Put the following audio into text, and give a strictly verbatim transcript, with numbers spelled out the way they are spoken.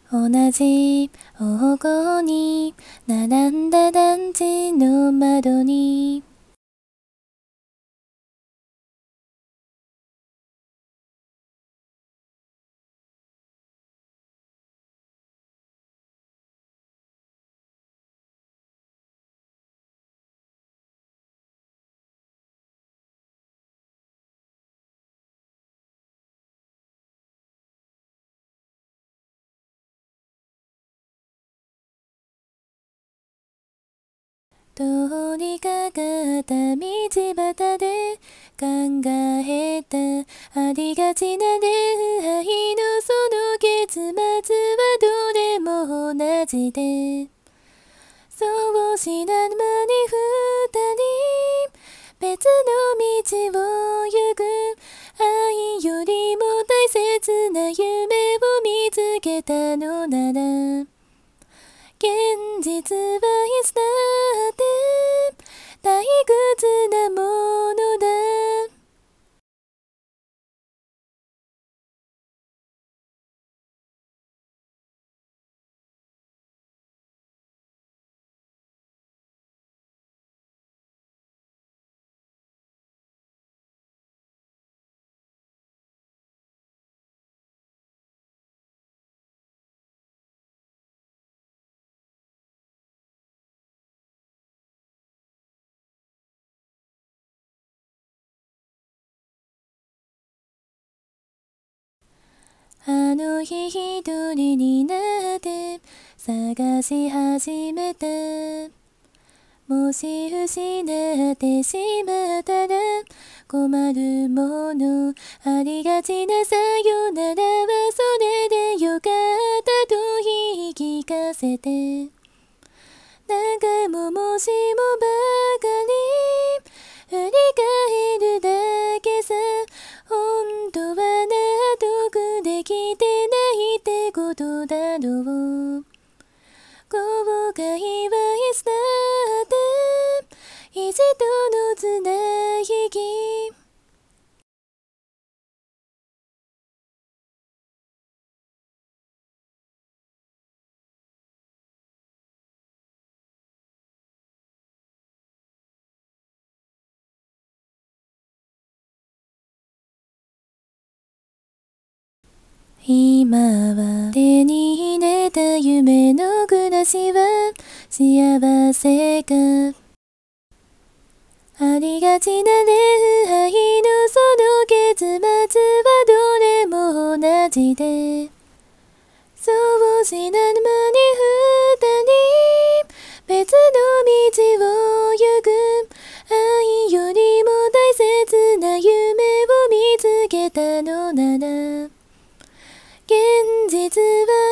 同じ方向に並んだ団地の窓に通りかかった道端で考えたありがちな恋愛のその結末はどれも同じで、そう知らぬ間に二人別の道を行く。愛よりも大切な夢を見つけたのなら、現実はいつだって退屈なものだ。あの日一人になって探し始めた。もし失ってしまったら困るもの、ありがちなさよならはそれでよかったと言い聞かせて、何回ももしもばかり振り返るだけさ。本当は納得できてないってことだろう。後悔はいつだって意地とのつなぎ。今は手に入れた夢の暮らしは幸せか。ありがちな恋愛のその結末はどれも同じで、そう知らぬ間に二人別の道を行く。愛よりも大切な夢を見つけたのなら、現実は